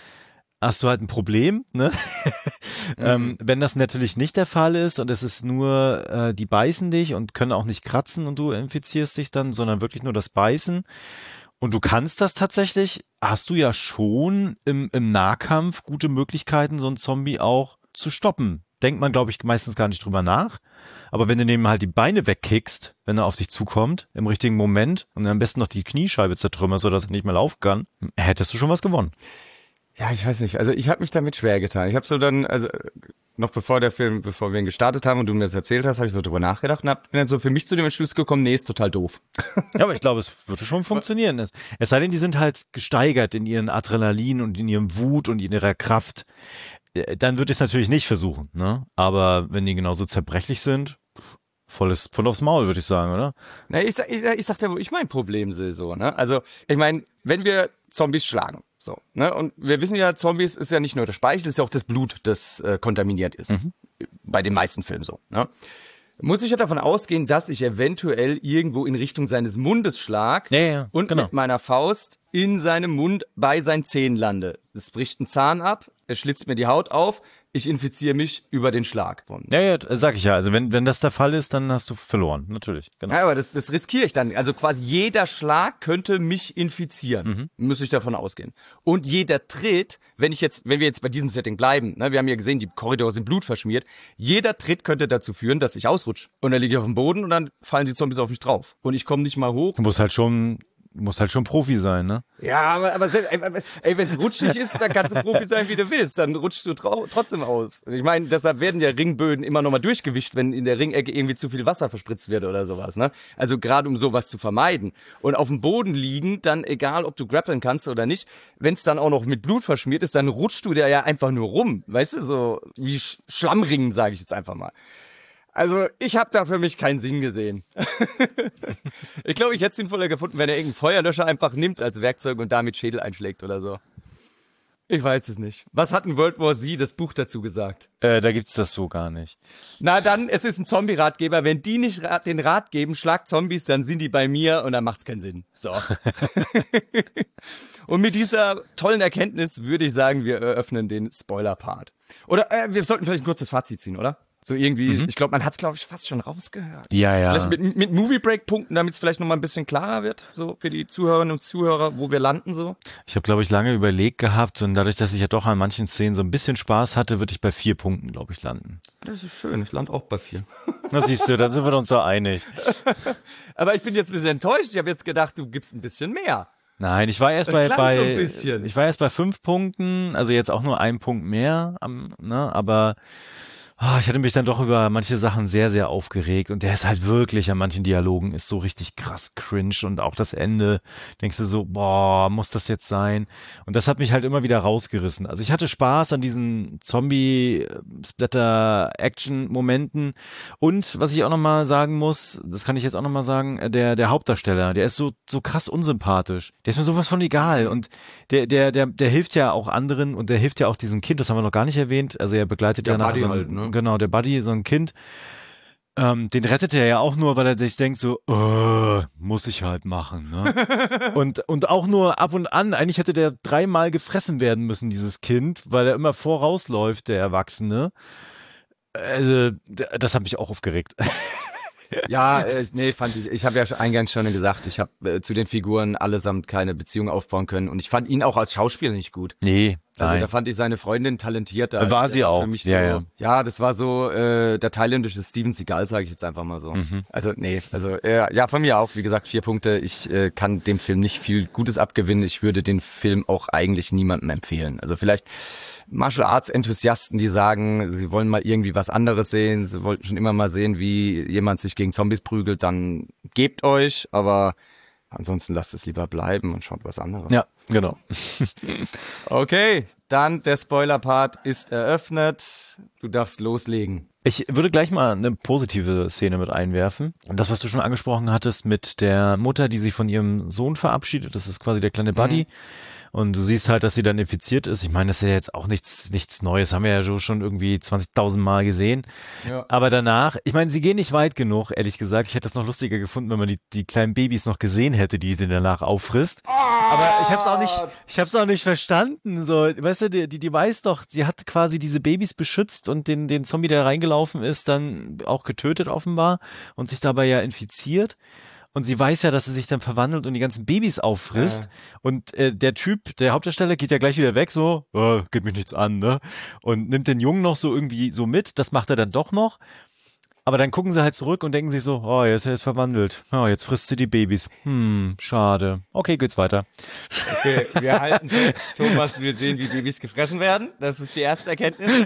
hast du halt ein Problem, ne? Mhm. ähm, wenn das natürlich nicht der Fall ist und es ist nur, äh, die beißen dich und können auch nicht kratzen und du infizierst dich dann, sondern wirklich nur das Beißen und du kannst das tatsächlich, hast du ja schon im, im Nahkampf gute Möglichkeiten, so einen Zombie auch zu stoppen. Denkt man, glaube ich, meistens gar nicht drüber nach. Aber wenn du dem halt die Beine wegkickst, wenn er auf dich zukommt, im richtigen Moment und am besten noch die Kniescheibe zertrümmerst, sodass er nicht mehr laufen kann, hättest du schon was gewonnen. Ja, ich weiß nicht. Also ich habe mich damit schwer getan. Ich habe so dann, also noch bevor der Film, bevor wir ihn gestartet haben und du mir das erzählt hast, habe ich so drüber nachgedacht und hab, bin dann so für mich zu dem Entschluss gekommen, nee, ist total doof. Ja, aber ich glaube, es würde schon funktionieren. Es, es sei denn, die sind halt gesteigert in ihren Adrenalin und in ihrem Wut und in ihrer Kraft. Dann würde ich es natürlich nicht versuchen, ne? Aber wenn die genauso zerbrechlich sind, volles, voll aufs Maul, würde ich sagen, oder? Na, ich, ich, ich sagte, wo ich mein Problem sehe, so, ne? Also, ich meine, wenn wir Zombies schlagen, so, ne? Und wir wissen ja, Zombies ist ja nicht nur der Speichel, ist ja auch das Blut, das äh, kontaminiert ist. Mhm. Bei den meisten Filmen so, ne? Muss ich ja davon ausgehen, dass ich eventuell irgendwo in Richtung seines Mundes schlag ja, ja, und genau. mit meiner Faust in seinem Mund bei seinen Zähnen lande. Es bricht ein Zahn ab, es schlitzt mir die Haut auf, ich infiziere mich über den Schlag. Ja, ja, sag ich ja. Also wenn wenn das der Fall ist, dann hast du verloren, natürlich. Genau. Ja, aber das, das riskiere ich dann. Also quasi jeder Schlag könnte mich infizieren, mhm. muss ich davon ausgehen. Und jeder Tritt, wenn ich jetzt, wenn wir jetzt bei diesem Setting bleiben, ne, wir haben ja gesehen, die Korridore sind blutverschmiert, jeder Tritt könnte dazu führen, dass ich ausrutsche. Und dann liege ich auf dem Boden und dann fallen die Zombies auf mich drauf. Und ich komme nicht mal hoch. Du musst halt schon... Muss halt schon Profi sein, ne? Ja, aber, aber ey, wenn es rutschig ist, dann kannst du Profi sein, wie du willst. Dann rutschst du trau- trotzdem aus. Ich meine, deshalb werden ja Ringböden immer nochmal durchgewischt, wenn in der Ringecke irgendwie zu viel Wasser verspritzt wird oder sowas, ne? Also gerade um sowas zu vermeiden. Und auf dem Boden liegen, dann egal, ob du grappeln kannst oder nicht, wenn es dann auch noch mit Blut verschmiert ist, dann rutschst du da ja einfach nur rum. Weißt du, so wie Sch- Schlammringen, sage ich jetzt einfach mal. Also, ich habe da für mich keinen Sinn gesehen. Ich glaube, ich hätte es sinnvoller gefunden, wenn er irgendeinen Feuerlöscher einfach nimmt als Werkzeug und damit Schädel einschlägt oder so. Ich weiß es nicht. Was hat ein World War Z, das Buch, dazu gesagt? Äh, da gibt's das so gar nicht. Na dann, es ist ein Zombie-Ratgeber. Wenn die nicht rat- den Rat geben, schlag Zombies, dann sind die bei mir und dann macht's keinen Sinn. So. Und mit dieser tollen Erkenntnis würde ich sagen, wir eröffnen den Spoiler-Part. Oder äh, wir sollten vielleicht ein kurzes Fazit ziehen, oder? So irgendwie, mhm. ich glaube, man hat es, glaube ich, fast schon rausgehört. Ja, ja. Vielleicht mit, mit Movie-Break-Punkten, damit es vielleicht noch mal ein bisschen klarer wird, so für die Zuhörerinnen und Zuhörer, wo wir landen so. Ich habe, glaube ich, lange überlegt gehabt und dadurch, dass ich ja doch an manchen Szenen so ein bisschen Spaß hatte, würde ich bei vier Punkten, glaube ich, landen. Das ist schön, ich lande auch bei vier. Na siehst du, dann sind wir uns so einig. Aber ich bin jetzt ein bisschen enttäuscht, ich habe jetzt gedacht, du gibst ein bisschen mehr. Nein, ich war erst bei, bei so ein bisschen. ich war erst bei fünf Punkten, also jetzt auch nur ein Punkt mehr, am, ne, aber oh, ich hatte mich dann doch über manche Sachen sehr, sehr aufgeregt und der ist halt wirklich an manchen Dialogen ist so richtig krass cringe und auch das Ende denkst du so, boah, muss das jetzt sein? Und das hat mich halt immer wieder rausgerissen. Also ich hatte Spaß an diesen Zombie-Splatter-Action-Momenten und was ich auch nochmal sagen muss, das kann ich jetzt auch nochmal sagen, der, der Hauptdarsteller, der ist so, so krass unsympathisch. Der ist mir sowas von egal und der, der, der, der hilft ja auch anderen und der hilft ja auch diesem Kind, das haben wir noch gar nicht erwähnt, also er begleitet ja nachher so halt, ne? Genau, der Buddy, so ein Kind, ähm, den rettet er ja auch nur, weil er sich denkt so, oh, muss ich halt machen, ne? und, und auch nur ab und an, eigentlich hätte der dreimal gefressen werden müssen, dieses Kind, weil er immer vorausläuft, der Erwachsene. Also, das hat mich auch aufgeregt. Ja, äh, nee, fand ich, ich habe ja eingangs schon gesagt, ich habe äh, zu den Figuren allesamt keine Beziehung aufbauen können und ich fand ihn auch als Schauspieler nicht gut. Nee, also nein. da fand ich seine Freundin talentierter. War sie auch. Für mich ja, so, ja. ja, das war so äh, der thailändische Steven Seagal, sage ich jetzt einfach mal so. Mhm. Also nee, also äh, ja, von mir auch, wie gesagt, vier Punkte. Ich äh, kann dem Film nicht viel Gutes abgewinnen. Ich würde den Film auch eigentlich niemandem empfehlen. Also vielleicht Martial Arts Enthusiasten, die sagen, sie wollen mal irgendwie was anderes sehen, sie wollten schon immer mal sehen, wie jemand sich gegen Zombies prügelt, dann gebt euch, aber Ansonsten lasst es lieber bleiben und schaut was anderes. Ja, genau. Okay, dann der Spoiler-Part ist eröffnet. Du darfst loslegen. Ich würde gleich mal eine positive Szene mit einwerfen. Und das, was du schon angesprochen hattest mit der Mutter, die sich von ihrem Sohn verabschiedet, das ist quasi der kleine Buddy. Mhm. Und du siehst halt, dass sie dann infiziert ist. Ich meine, das ist ja jetzt auch nichts nichts Neues. Haben wir ja so schon irgendwie zwanzigtausend Mal gesehen. Ja. Aber danach, ich meine, sie gehen nicht weit genug, ehrlich gesagt. Ich hätte das noch lustiger gefunden, wenn man die, die kleinen Babys noch gesehen hätte, die sie danach auffrisst. Oh. Aber ich habe es auch nicht, ich habe es auch nicht verstanden. So, weißt du, die, die, die weiß doch, sie hat quasi diese Babys beschützt und den, den Zombie, der reingelaufen ist, dann auch getötet offenbar und sich dabei ja infiziert. Und sie weiß ja, dass sie sich dann verwandelt und die ganzen Babys auffrisst. Ja. Und äh, der Typ, der Hauptdarsteller, geht ja gleich wieder weg, so, oh, geht mich nichts an, ne? Und nimmt den Jungen noch so irgendwie so mit. Das macht er dann doch noch. Aber dann gucken sie halt zurück und denken sich so, oh, jetzt ist er jetzt verwandelt. Oh, jetzt frisst sie die Babys. Hm, schade. Okay, geht's weiter. Okay, wir halten fest, Thomas will sehen, wie Babys gefressen werden. Das ist die erste Erkenntnis.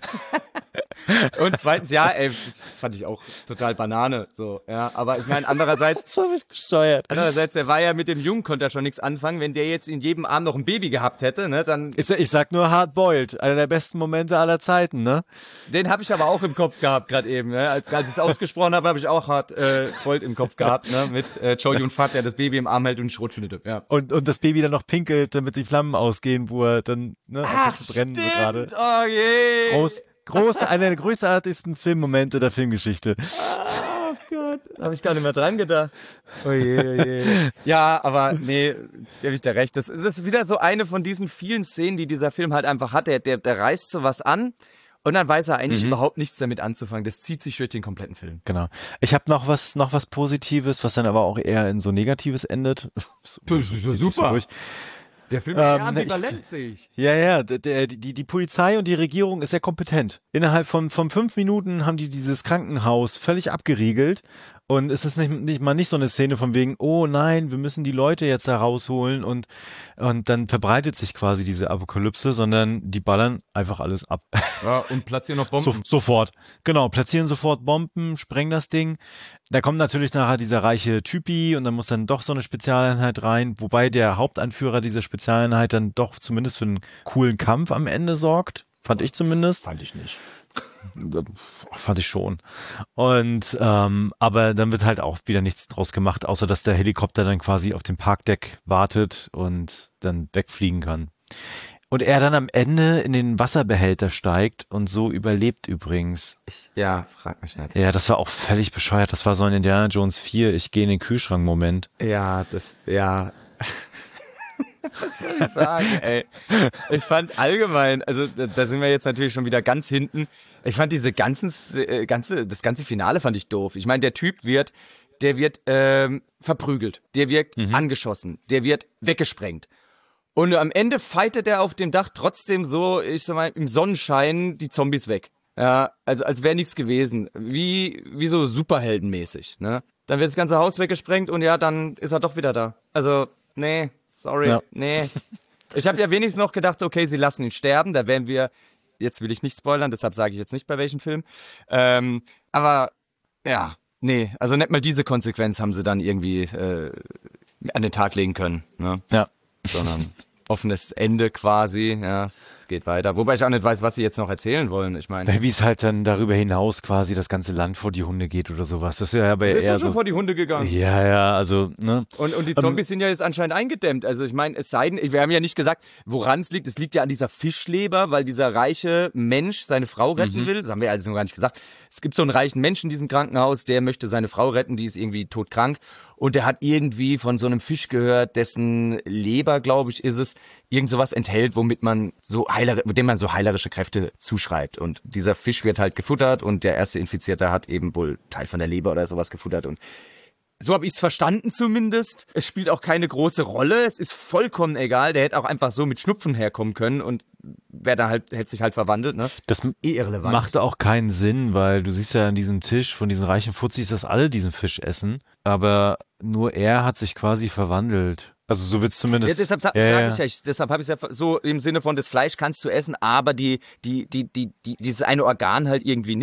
Und zweitens, ja, ey, fand ich auch total Banane, so, ja, aber ich meine, andererseits, das hab ich gesteuert. Andererseits, der war ja mit dem Jungen, konnte er schon nichts anfangen, wenn der jetzt in jedem Arm noch ein Baby gehabt hätte, ne, dann... Ich, ich sag nur Hard-Boiled, einer der besten Momente aller Zeiten, ne? Den habe ich aber auch im Kopf gehabt, gerade eben, ne, als, als ich es ausgesprochen habe, habe ich auch Hard-Boiled äh, im Kopf gehabt, ne, mit äh, Chow Yun-Fat, der das Baby im Arm hält und Schrot findet, ja. Und, und das Baby dann noch pinkelt, damit die Flammen ausgehen, wo er dann, ne, Ach, zu brennen so gerade. Oh je! Groß. Große, einer der großartigsten Filmmomente der Filmgeschichte. Oh Gott, da habe ich gar nicht mehr dran gedacht. Oh je, oh je. Ja, aber nee, gebe ich dir recht. Das, das ist wieder so eine von diesen vielen Szenen, die dieser Film halt einfach hat. Der, der, der reißt so was an und dann weiß er eigentlich mhm. überhaupt nichts damit anzufangen. Das zieht sich durch den kompletten Film. Genau. Ich habe noch was, noch was Positives, was dann aber auch eher in so Negatives endet. Das ist ja super. Der Film ist ähm, sehr ambivalent, sehe ich. Ja, ja, der, die, die Polizei und die Regierung ist sehr kompetent. Innerhalb von, von fünf Minuten haben die dieses Krankenhaus völlig abgeriegelt. Und es ist nicht, nicht mal nicht so eine Szene von wegen, oh nein, wir müssen die Leute jetzt da rausholen und, und dann verbreitet sich quasi diese Apokalypse, sondern die ballern einfach alles ab. Ja, und platzieren noch Bomben. So, sofort. Genau, platzieren sofort Bomben, sprengen das Ding. Da kommt natürlich nachher dieser reiche Typi und dann muss dann doch so eine Spezialeinheit rein, wobei der Hauptanführer dieser Spezialeinheit dann doch zumindest für einen coolen Kampf am Ende sorgt. Fand ich zumindest. Fand ich nicht. Fand ich schon. Und ähm, aber dann wird halt auch wieder nichts draus gemacht, außer dass der Helikopter dann quasi auf dem Parkdeck wartet und dann wegfliegen kann. Und er dann am Ende in den Wasserbehälter steigt und so überlebt übrigens. Ich, ja, frag mich nicht. Ja, das war auch völlig bescheuert. Das war so ein Indiana Jones vier, ich gehe in den Kühlschrank-Moment. Ja, das, ja... Was soll ich sagen, ey? Ich fand allgemein, also da, da sind wir jetzt natürlich schon wieder ganz hinten. Ich fand diese ganzen, äh, ganze, das ganze Finale fand ich doof. Ich meine, der Typ wird, der wird ähm, verprügelt, der wird mhm. angeschossen, der wird weggesprengt. Und am Ende fightet er auf dem Dach trotzdem so, ich sag mal, im Sonnenschein die Zombies weg. Ja, also als wäre nichts gewesen. Wie, wie so superheldenmäßig, ne? Dann wird das ganze Haus weggesprengt und ja, dann ist er doch wieder da. Also, nee. Sorry, ja. nee. Ich habe ja wenigstens noch gedacht, okay, sie lassen ihn sterben. Da wären wir, jetzt will ich nicht spoilern, deshalb sage ich jetzt nicht, bei welchem Film. Ähm, aber, ja, nee. Also nicht mal diese Konsequenz haben sie dann irgendwie äh, an den Tag legen können. Ne? Ja. Sondern offenes Ende quasi. Ja, es geht weiter. Wobei ich auch nicht weiß, was sie jetzt noch erzählen wollen. Ich meine, wie es halt dann darüber hinaus quasi das ganze Land vor die Hunde geht oder sowas. Das ist ja aber das eher ist schon so vor die Hunde gegangen. Ja, ja, also ne. Und und die Zombies um, sind ja jetzt anscheinend eingedämmt. Also ich meine, es sei denn, wir haben ja nicht gesagt, woran es liegt. Es liegt ja an dieser Fischleber, weil dieser reiche Mensch seine Frau retten mhm. will. Das haben wir also noch gar nicht gesagt. Es gibt so einen reichen Menschen in diesem Krankenhaus, der möchte seine Frau retten, die ist irgendwie todkrank. Und der hat irgendwie von so einem Fisch gehört, dessen Leber, glaube ich, ist es, irgend sowas enthält, womit man so heiler, mit dem man so heilerische Kräfte zuschreibt. Und dieser Fisch wird halt gefuttert und der erste Infizierte hat eben wohl Teil von der Leber oder sowas gefuttert. Und so habe ich es verstanden zumindest. Es spielt auch keine große Rolle. Es ist vollkommen egal. Der hätte auch einfach so mit Schnupfen herkommen können und wäre dann halt, hätte sich halt verwandelt, ne? Das eh irrelevant. Macht auch keinen Sinn, weil du siehst ja an diesem Tisch von diesen reichen Fuzis, dass alle diesen Fisch essen. Aber nur er hat sich quasi verwandelt. Also so wird's zumindest. Ja, deshalb sag, ja, sag ich ja, deshalb habe ich ja so im Sinne von, das Fleisch kannst du essen, aber die, die, die, die, die, dieses eine Organ halt irgendwie nicht.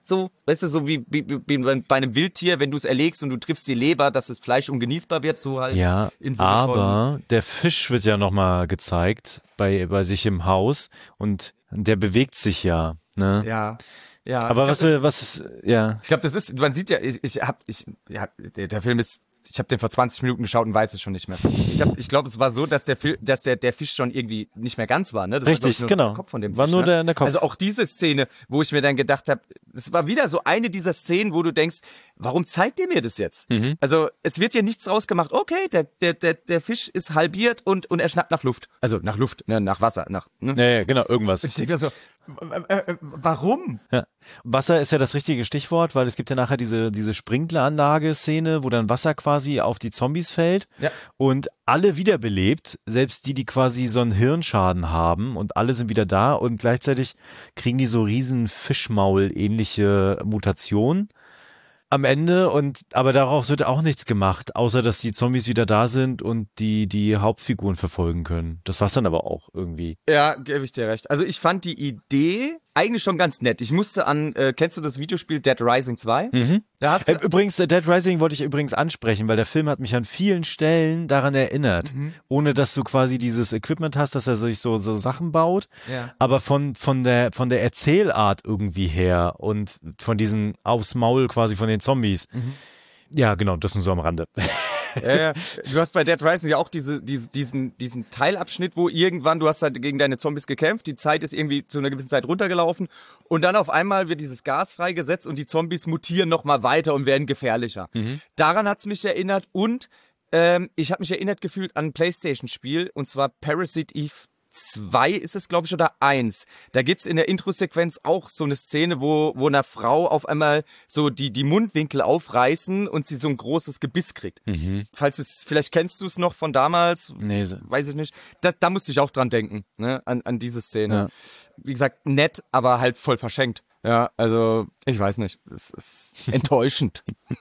so, weißt du, so wie, wie, wie bei einem Wildtier, wenn du es erlegst und du triffst die Leber, dass das Fleisch ungenießbar wird, so halt. Ja, im Sinne aber von, der Fisch wird ja nochmal gezeigt bei, bei sich im Haus und der bewegt sich ja, ne? ja, ja. Aber ich was, glaub, das, was ist, ja, ich glaube, das ist, man sieht ja, ich, ich hab, ich, ja, der, der Film ist, ich habe den vor zwanzig Minuten geschaut und weiß es schon nicht mehr. Ich glaube, ich glaub, es war so, dass der Film, dass der, der Fisch schon irgendwie nicht mehr ganz war, ne? Das richtig, war, glaub ich, nur genau. der Kopf von dem War Fisch, nur ne? der, der Kopf. Also auch diese Szene, wo ich mir dann gedacht habe, es war wieder so eine dieser Szenen, wo du denkst, warum zeigt ihr mir das jetzt? Mhm. Also es wird hier nichts draus gemacht. Okay, der, der, der, der Fisch ist halbiert und, und er schnappt nach Luft. Also nach Luft, ne? Nach Wasser, nach. Ne? Ja, ja, genau, irgendwas. Ich denke mir so, äh, äh, warum? Ja. Wasser ist ja das richtige Stichwort, weil es gibt ja nachher diese, diese Sprinkleranlage-Szene, wo dann Wasser quasi auf die Zombies fällt Ja. und alle wiederbelebt, selbst die, die quasi so einen Hirnschaden haben und alle sind wieder da und gleichzeitig kriegen die so riesen Fischmaul-ähnliche Mutationen am Ende und aber daraus wird auch nichts gemacht, außer dass die Zombies wieder da sind und die die Hauptfiguren verfolgen können. Das war's dann aber auch irgendwie. Ja, gebe ich dir recht. Also ich fand die Idee eigentlich schon ganz nett. Ich musste an, äh, kennst du das Videospiel Dead Rising zwei? Mhm. Da hast du, Äh, übrigens, äh, Dead Rising wollte ich übrigens ansprechen, weil der Film hat mich an vielen Stellen daran erinnert, Mhm. ohne dass du quasi dieses Equipment hast, dass er sich so, so Sachen baut, ja. aber von, von der, von der Erzählart irgendwie her und von diesen aufs Maul quasi von den Zombies. Mhm. Ja, genau, das nur so am Rande. Ja, ja. Du hast bei Dead Rising ja auch diese, diese, diesen, diesen Teilabschnitt, wo irgendwann, du hast halt gegen deine Zombies gekämpft, die Zeit ist irgendwie zu einer gewissen Zeit runtergelaufen und dann auf einmal wird dieses Gas freigesetzt und die Zombies mutieren nochmal weiter und werden gefährlicher. Mhm. Daran hat's mich erinnert und ähm, ich habe mich erinnert gefühlt an ein PlayStation-Spiel und zwar Parasite Eve zwei ist es, glaube ich, oder eins. Da gibt's in der Introsequenz auch so eine Szene, wo, wo einer Frau auf einmal so die, die Mundwinkel aufreißen und sie so ein großes Gebiss kriegt. Mhm. Falls du es, vielleicht kennst du es noch von damals, Nee, so. weiß ich nicht. Da, da musste ich auch dran denken, ne, an, an diese Szene. Ja. Wie gesagt, nett, aber halt voll verschenkt. Ja, also, ich weiß nicht. Es ist enttäuschend.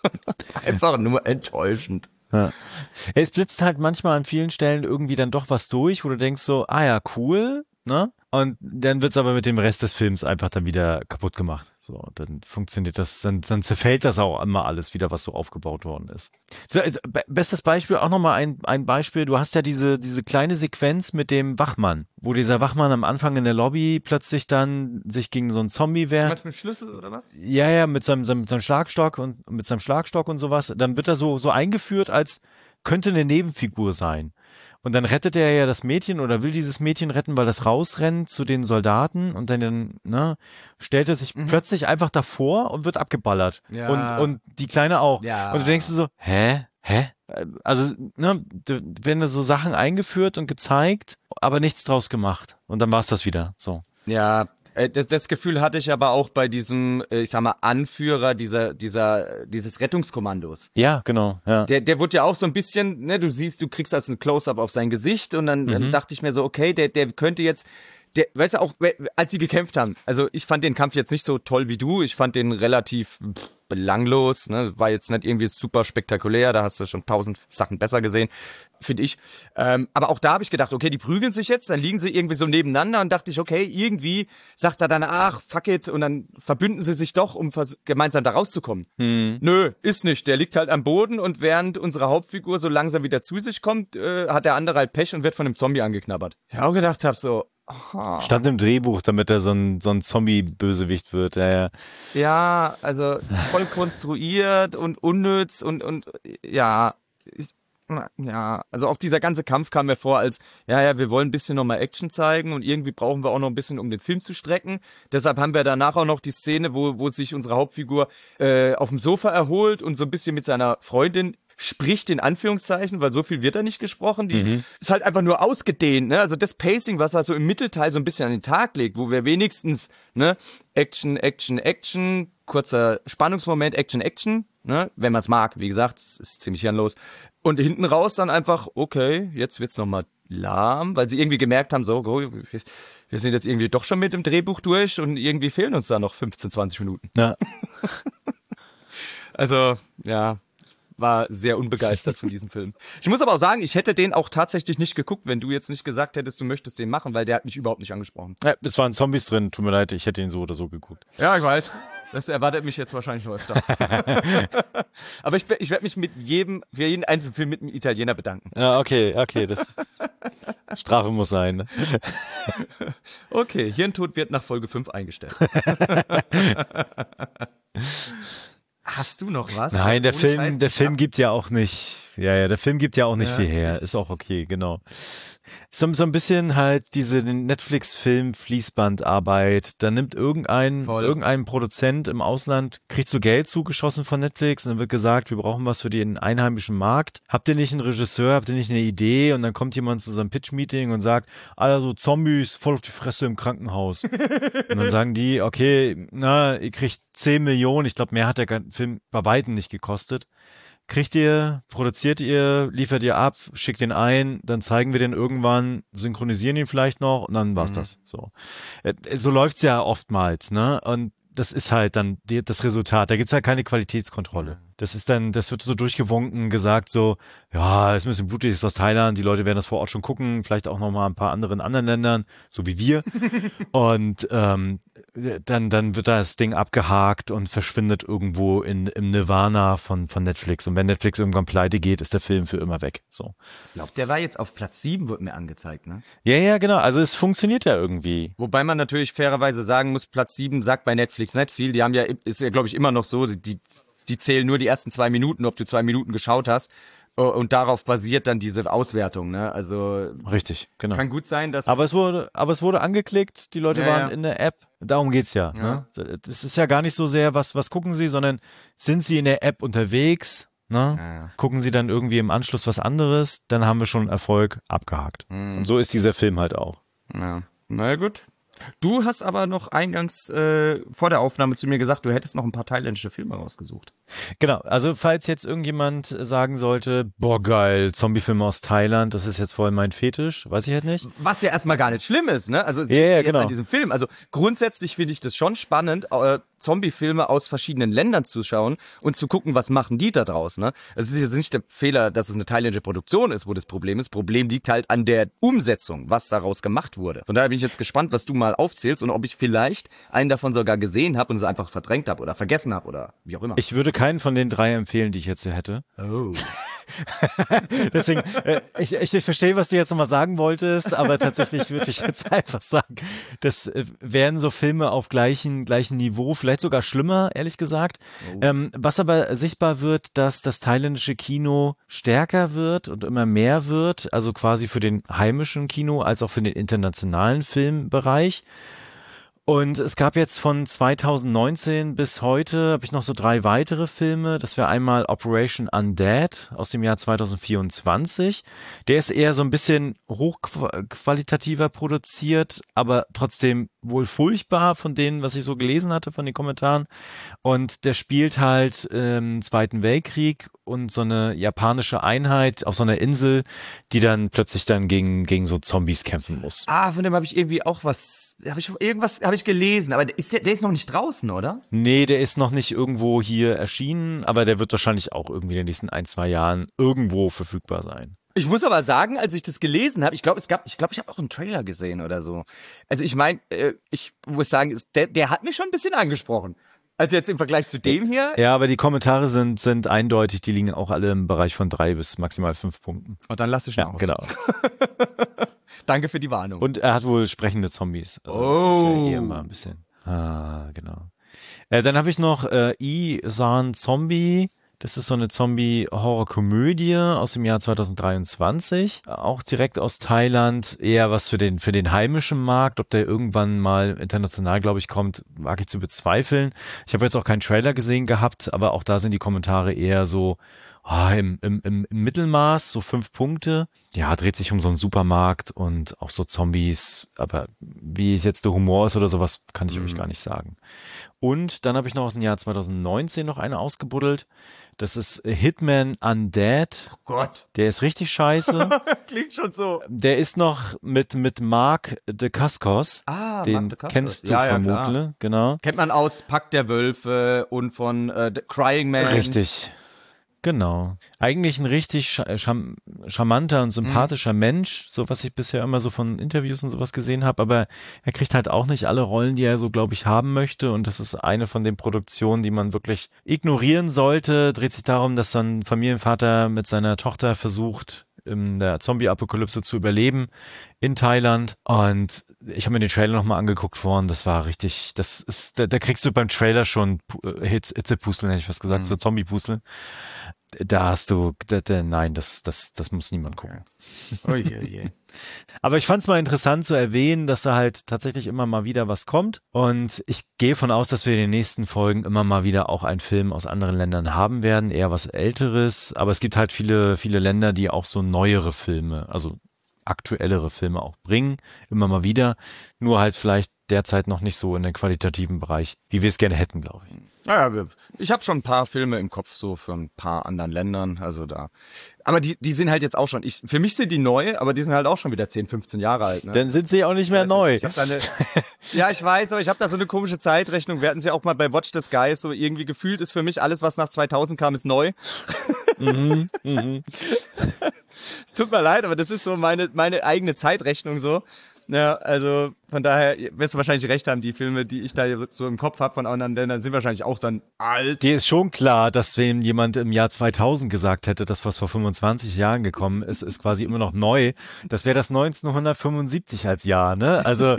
Einfach nur enttäuschend. Ja. Es blitzt halt manchmal an vielen Stellen irgendwie dann doch was durch, wo du denkst so, ah ja, cool, ne? Und dann wird's aber mit dem Rest des Films einfach dann wieder kaputt gemacht. So, dann funktioniert das, dann, dann zerfällt das auch immer alles wieder, was so aufgebaut worden ist. So, also, be- bestes Beispiel, auch nochmal ein, ein Beispiel, du hast ja diese, diese kleine Sequenz mit dem Wachmann, wo dieser Wachmann am Anfang in der Lobby plötzlich dann sich gegen so einen Zombie wehrt. Meinst du mit Schlüssel oder was? Ja, ja, mit seinem, seinem, mit seinem Schlagstock und mit seinem Schlagstock und sowas. Dann wird er so, so eingeführt, als könnte eine Nebenfigur sein. Und dann rettet er ja das Mädchen oder will dieses Mädchen retten, weil das rausrennt zu den Soldaten und dann, ne, stellt er sich Mhm. plötzlich einfach davor und wird abgeballert. Ja. Und, und die Kleine auch. Ja. Und du denkst dir so, hä? Hä? Also, ne, d- werden so Sachen eingeführt und gezeigt, aber nichts draus gemacht. Und dann war's das wieder. So. Ja, äh, das, das Gefühl hatte ich aber auch bei diesem, äh, ich sag mal, Anführer dieser, dieser, dieses Rettungskommandos. Ja, genau. Ja. Der, der wurde ja auch so ein bisschen, ne, du siehst, du kriegst also ein Close-up auf sein Gesicht und dann, dann Mhm. dachte ich mir so, okay, der, der könnte jetzt, der, weißt du, auch als sie gekämpft haben, also ich fand den Kampf jetzt nicht so toll wie du, ich fand den relativ pff, belanglos, ne, war jetzt nicht irgendwie super spektakulär, da hast du schon tausend Sachen besser gesehen, finde ich. Ähm, aber auch da habe ich gedacht, okay, die prügeln sich jetzt, dann liegen sie irgendwie so nebeneinander und dachte ich, okay, irgendwie sagt er dann, ach, fuck it, und dann verbünden sie sich doch, um vers- gemeinsam da rauszukommen. Hm. Nö, ist nicht. Der liegt halt am Boden und während unsere Hauptfigur so langsam wieder zu sich kommt, äh, hat der andere halt Pech und wird von einem Zombie angeknabbert. Ich auch gedacht hab so, aha. Stand im Drehbuch, damit er so ein, so ein Zombie-Bösewicht wird. Ja, ja. Ja, also voll konstruiert und unnütz und, und ja, ich, ja, also auch dieser ganze Kampf kam mir vor als, ja, ja, wir wollen ein bisschen nochmal Action zeigen und irgendwie brauchen wir auch noch ein bisschen, um den Film zu strecken. Deshalb haben wir danach auch noch die Szene, wo, wo sich unsere Hauptfigur äh, auf dem Sofa erholt und so ein bisschen mit seiner Freundin spricht, in Anführungszeichen, weil so viel wird da nicht gesprochen. Die Mhm. ist halt einfach nur ausgedehnt, ne? Also das Pacing, was er so im Mittelteil so ein bisschen an den Tag legt, wo wir wenigstens, ne, Action, Action, Action, kurzer Spannungsmoment, Action, Action, ne, wenn man es mag, wie gesagt, es ist ziemlich hirnlos. Und hinten raus dann einfach, okay, jetzt wird's nochmal lahm, weil sie irgendwie gemerkt haben, so, go, wir sind jetzt irgendwie doch schon mit dem Drehbuch durch und irgendwie fehlen uns da noch fünfzehn, zwanzig Minuten. Ja. Also, ja, war sehr unbegeistert von diesem Film. Ich muss aber auch sagen, ich hätte den auch tatsächlich nicht geguckt, wenn du jetzt nicht gesagt hättest, du möchtest den machen, weil der hat mich überhaupt nicht angesprochen. Ja, es waren Zombies drin, tut mir leid, ich hätte ihn so oder so geguckt. Ja, ich weiß. Das erwartet mich jetzt wahrscheinlich noch öfter. Aber ich, ich werde mich mit jedem, für jeden einzelnen Film mit einem Italiener bedanken. Ja, okay, okay. Das Strafe muss sein. Ne? Okay, Hirntod wird nach Folge fünf eingestellt. Hast du noch was? Nein, der Ohne Film, Scheiß, der ich Film hab- gibt ja auch nicht, ja, ja, der Film gibt ja auch nicht Ja, viel her. ist- Ist auch okay, genau. So, so ein bisschen halt diese Netflix-Film-Fließbandarbeit. Da nimmt irgendein, Voll. irgendein Produzent im Ausland, kriegt so Geld zugeschossen von Netflix und dann wird gesagt, wir brauchen was für den einheimischen Markt. Habt ihr nicht einen Regisseur, habt ihr nicht eine Idee? Und dann kommt jemand zu so einem Pitch-Meeting und sagt, also Zombies voll auf die Fresse im Krankenhaus. Und dann sagen die, okay, na, ihr kriegt zehn Millionen. Ich glaube, mehr hat der Film bei Weitem nicht gekostet. Kriegt ihr, produziert ihr, liefert ihr ab, schickt den ein, dann zeigen wir den irgendwann, synchronisieren ihn vielleicht noch und dann war's Mhm. das. So, Äh, so läuft's ja oftmals, ne? Und das ist halt dann die, das Resultat. Da gibt's halt keine Qualitätskontrolle. Das ist dann, das wird so durchgewunken, gesagt so, ja, ist ein bisschen blutig, ist aus Thailand, die Leute werden das vor Ort schon gucken, vielleicht auch noch mal ein paar anderen anderen Ländern, so wie wir. Und ähm, dann, dann wird das Ding abgehakt und verschwindet irgendwo in, im Nirvana von, von Netflix. Und wenn Netflix irgendwann pleite geht, ist der Film für immer weg. So. Ich glaube, der war jetzt auf Platz sieben, wird mir angezeigt, ne? Ja, ja, genau. Also es funktioniert ja irgendwie. Wobei man natürlich fairerweise sagen muss, Platz sieben sagt bei Netflix nicht viel. Die haben ja, ist ja, glaube ich, immer noch so, die, die zählen nur die ersten zwei Minuten, ob du zwei Minuten geschaut hast. Und darauf basiert dann diese Auswertung, ne? Also Richtig, genau. kann gut sein, dass. Aber es wurde, aber es wurde angeklickt, die Leute Ja, waren ja. in der App. Darum geht's ja. Ja. Ne? Das ist ja gar nicht so sehr, was, was gucken sie, sondern sind sie in der App unterwegs, ne? Ja, ja. Gucken sie dann irgendwie im Anschluss was anderes, dann haben wir schon Erfolg abgehakt. Mhm. Und so ist dieser Film halt auch. Ja, na gut. Du hast aber noch eingangs äh, vor der Aufnahme zu mir gesagt, du hättest noch ein paar thailändische Filme rausgesucht. Genau, also falls jetzt irgendjemand sagen sollte, boah geil, Zombiefilme aus Thailand, das ist jetzt voll mein Fetisch, weiß ich halt nicht. Was ja erstmal gar nicht schlimm ist, ne? Also es Ja, ja, liegt jetzt genau. an diesem Film. Also grundsätzlich finde ich das schon spannend, äh, Zombie-Filme aus verschiedenen Ländern zu schauen und zu gucken, was machen die da draus, ne? Es ist jetzt nicht der Fehler, dass es eine thailändische Produktion ist, wo das Problem ist. Problem liegt halt an der Umsetzung, was daraus gemacht wurde. Von daher bin ich jetzt gespannt, was du mal aufzählst und ob ich vielleicht einen davon sogar gesehen habe und es einfach verdrängt habe oder vergessen habe oder wie auch immer. Ich würde keinen von den drei empfehlen, die ich jetzt hier hätte. oh. Deswegen, äh, ich, ich, ich verstehe, was du jetzt nochmal sagen wolltest, aber tatsächlich würde ich jetzt einfach sagen, das äh, wären so Filme auf gleichem, gleichem Niveau, vielleicht sogar schlimmer, ehrlich gesagt. Oh. Ähm, was aber sichtbar wird, dass das thailändische Kino stärker wird und immer mehr wird, also quasi für den heimischen Kino als auch für den internationalen Filmbereich. Und es gab jetzt von zweitausendneunzehn bis heute, habe ich noch so drei weitere Filme. Das wäre einmal Operation Undead aus dem Jahr zweitausendvierundzwanzig. Der ist eher so ein bisschen hochqualitativer produziert, aber trotzdem wohl furchtbar von denen, was ich so gelesen hatte, von den Kommentaren. Und der spielt halt im Zweiten Weltkrieg und so eine japanische Einheit auf so einer Insel, die dann plötzlich dann gegen, gegen so Zombies kämpfen muss. Ah, von dem habe ich irgendwie auch was, habe ich irgendwas habe ich gelesen, aber ist der, der ist noch nicht draußen, oder? Nee, der ist noch nicht irgendwo hier erschienen, aber der wird wahrscheinlich auch irgendwie in den nächsten ein, zwei Jahren irgendwo verfügbar sein. Ich muss aber sagen, als ich das gelesen habe, ich glaube, es gab, ich glaube, ich habe auch einen Trailer gesehen oder so. Also ich meine, äh, ich muss sagen, ist- der, der hat mich schon ein bisschen angesprochen. Also jetzt im Vergleich zu dem hier. Ja, aber die Kommentare sind, sind eindeutig, die liegen auch alle im Bereich von drei bis maximal fünf Punkten. Und dann lass ich Ja, mal aus. genau. Danke für die Warnung. Und er hat wohl sprechende Zombies. Also das Oh. ist ja eh immer ein bisschen. Ah, genau. Äh, dann habe ich noch äh, I-San Zombie. Das ist so eine Zombie-Horror-Komödie aus dem Jahr zweitausenddreiundzwanzig. Auch direkt aus Thailand. Eher was für den, für den heimischen Markt. Ob der irgendwann mal international, glaube ich, kommt, wage ich zu bezweifeln. Ich habe jetzt auch keinen Trailer gesehen gehabt, aber auch da sind die Kommentare eher so, ah, im, im, im im Mittelmaß, so fünf Punkte. Ja, dreht sich um so einen Supermarkt und auch so Zombies. Aber wie jetzt der Humor ist oder sowas, kann ich Mhm. euch gar nicht sagen. Und dann habe ich noch aus dem Jahr zweitausendneunzehn noch eine ausgebuddelt. Das ist Hitman Undead. Gott. Der ist richtig scheiße. Klingt schon so. Der ist noch mit, mit Mark de Cascos. Ah, Den Mark Dacascos. kennst du Ja, ja, vermutlich, klar. genau. Kennt man aus Pack der Wölfe und von äh, The Crying Man. Richtig. Genau. Eigentlich ein richtig charm charmanter und sympathischer mhm. Mensch, so was ich bisher immer so von Interviews und sowas gesehen habe, aber er kriegt halt auch nicht alle Rollen, die er so, glaube ich, haben möchte, und das ist eine von den Produktionen, die man wirklich ignorieren sollte. Dreht sich darum, dass dann Familienvater mit seiner Tochter versucht, in der Zombie-Apokalypse zu überleben in Thailand, und ich habe mir den Trailer nochmal angeguckt vorhin, das war richtig, das ist, da, da kriegst du beim Trailer schon Hitzepusteln, hätte ich was gesagt, mhm. so Zombie-Pusteln. Da hast du, da, da, nein, das, das, das muss niemand gucken. Oh je, je. Aber ich fand es mal interessant zu erwähnen, dass da halt tatsächlich immer mal wieder was kommt, und ich gehe von aus, dass wir in den nächsten Folgen immer mal wieder auch einen Film aus anderen Ländern haben werden, eher was Älteres, aber es gibt halt viele, viele Länder, die auch so neuere Filme, also aktuellere Filme auch bringen, immer mal wieder, nur halt vielleicht derzeit noch nicht so in den qualitativen Bereich, wie wir es gerne hätten, glaube ich. Naja, ich habe schon ein paar Filme im Kopf, so für ein paar anderen Ländern, also da. Aber die, die sind halt jetzt auch schon, ich, für mich sind die neu, aber die sind halt auch schon wieder zehn, fünfzehn Jahre alt. Ne? Dann sind sie auch nicht mehr neu. Ich hab da eine, ja, ich weiß, aber ich habe da so eine komische Zeitrechnung. Wir hatten sie ja auch mal bei Watch the Skies, so irgendwie gefühlt ist für mich alles, was nach zweitausend kam, ist neu. Mhm, mhm. Es tut mir leid, aber das ist so meine, meine eigene Zeitrechnung so. Ja, also von daher wirst du wahrscheinlich recht haben, die Filme, die ich da so im Kopf habe von anderen Ländern, sind wahrscheinlich auch dann alt. Dir ist schon klar, dass wenn jemand im Jahr zweitausend gesagt hätte, das, was vor fünfundzwanzig Jahren gekommen ist, ist quasi immer noch neu. Das wäre das neunzehnhundertfünfundsiebzig als Jahr, ne? Also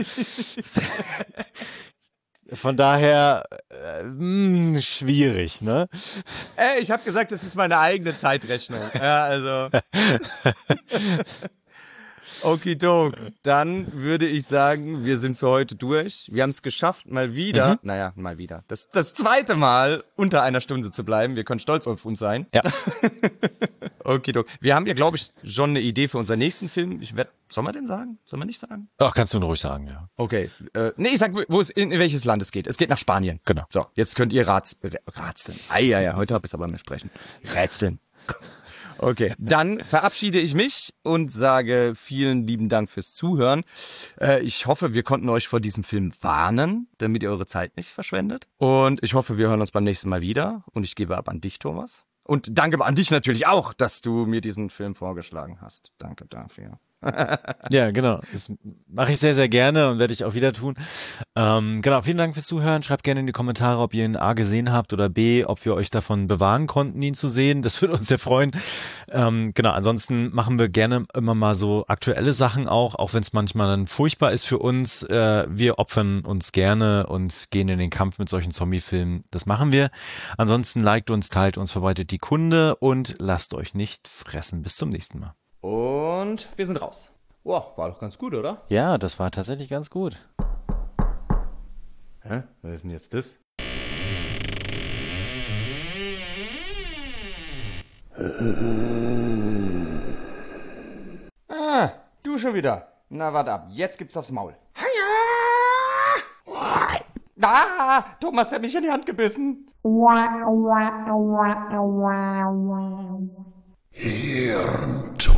von daher äh, mh, schwierig, ne? Ey, ich habe gesagt, das ist meine eigene Zeitrechnung. Ja, also okidok, dann würde ich sagen, wir sind für heute durch. Wir haben es geschafft, mal wieder, mhm. naja, mal wieder, das, das zweite Mal unter einer Stunde zu bleiben. Wir können stolz auf uns sein. Ja. Okidok. Wir haben ja, glaube ich, schon eine Idee für unseren nächsten Film. Ich werd, soll man den sagen? Soll man nicht sagen? Ach, kannst du ruhig sagen, ja. Okay. Äh, nee, ich sag, wo es in, in welches Land es geht. Es geht nach Spanien. Genau. So, jetzt könnt ihr rats, ratzeln. Eieiei, heute hab ich es aber mit sprechen. Rätseln. Okay, dann verabschiede ich mich und sage vielen lieben Dank fürs Zuhören. Äh, ich hoffe, wir konnten euch vor diesem Film warnen, damit ihr eure Zeit nicht verschwendet. Und ich hoffe, wir hören uns beim nächsten Mal wieder. Und ich gebe ab an dich, Thomas. Und danke an dich natürlich auch, dass du mir diesen Film vorgeschlagen hast. Danke dafür. Ja, genau. Das mache ich sehr, sehr gerne und werde ich auch wieder tun. Ähm, genau, vielen Dank fürs Zuhören. Schreibt gerne in die Kommentare, ob ihr ihn A gesehen habt oder B, ob wir euch davon bewahren konnten, ihn zu sehen. Das würde uns sehr freuen. Ähm, genau, ansonsten machen wir gerne immer mal so aktuelle Sachen auch, auch wenn es manchmal dann furchtbar ist für uns. Äh, wir opfern uns gerne und gehen in den Kampf mit solchen Zombie-Filmen. Das machen wir. Ansonsten liked uns, teilt uns, verbreitet die Kunde und lasst euch nicht fressen. Bis zum nächsten Mal. Und wir sind raus. Wow, war doch ganz gut, oder? Ja, das war tatsächlich ganz gut. Hä? Was ist denn jetzt das? Ah, du schon wieder. Na, warte ab. Jetzt gibt's aufs Maul. Ah, Thomas hat mich in die Hand gebissen. Hirnton.